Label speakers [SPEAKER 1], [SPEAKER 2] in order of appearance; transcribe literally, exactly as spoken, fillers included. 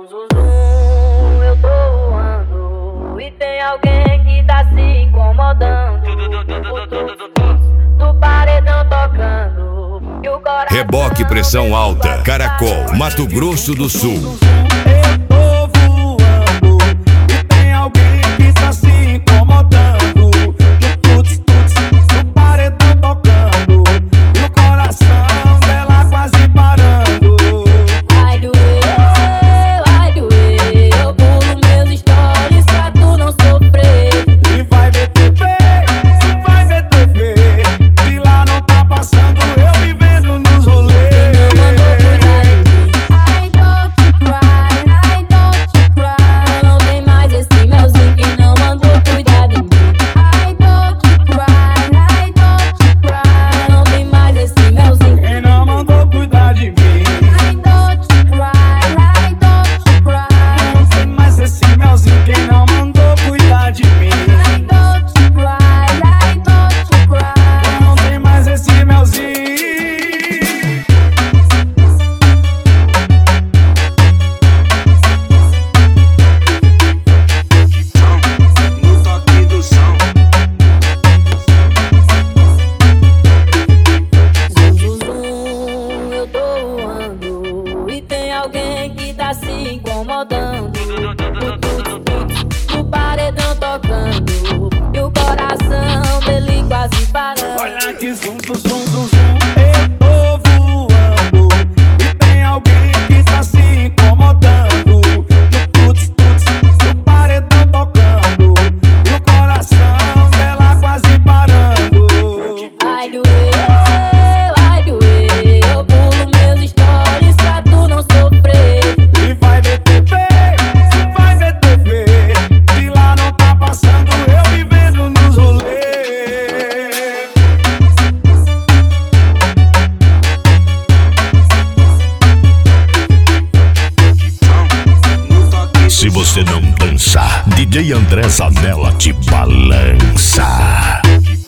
[SPEAKER 1] Zum, zum, zum, eu tô voando e tem alguém que tá se incomodando. Do paredão tocando e o coração.
[SPEAKER 2] Reboque Pressão Alta, Caracol, Mato Grosso do Sul.
[SPEAKER 3] Eu tô voando e tem alguém que tá se incomodando. No tuts, tuts, no paredão tocando e o coração dela quase parando.
[SPEAKER 1] Vai doer, vai doer, eu pulo meus stories pra tu não sofrer.
[SPEAKER 3] E vai ver T V, vai ver T V, e lá não tá passando eu vivendo nos rolês.
[SPEAKER 1] I don't cry, I don't cry. Não tem mais esse melzinho que não mandou cuidar de mim. I don't cry, I don't cry. Não tem mais esse melzinho
[SPEAKER 3] Quem não mandou cuidar de mim.
[SPEAKER 1] I don't cry, I don't cry.
[SPEAKER 3] Não tem mais esse melzinho. Quem não mandou cuidar de mim.
[SPEAKER 1] I don't cry, I don't cry.
[SPEAKER 3] Não tem mais esse melzinho. No toque do som.
[SPEAKER 1] Zum, zum, zum, eu tô voando e tem alguém que tá se incomodando. O paredão tocando e o coração dele quase parando.
[SPEAKER 3] Olha que zum, zum, zum, zum, zum. Eu tô voando e tem alguém que tá se incomodando. No tuts, tuts, no paredão tocando e o coração dela quase parando.
[SPEAKER 1] Vai doer, vai doer, eu pulo meus stories pra tu não sofrer.
[SPEAKER 3] E vai ver T V, vai ver T V, e lá não tá passando eu vivendo nos rolês.
[SPEAKER 2] Se você não dançar, D J André Zanella te balança.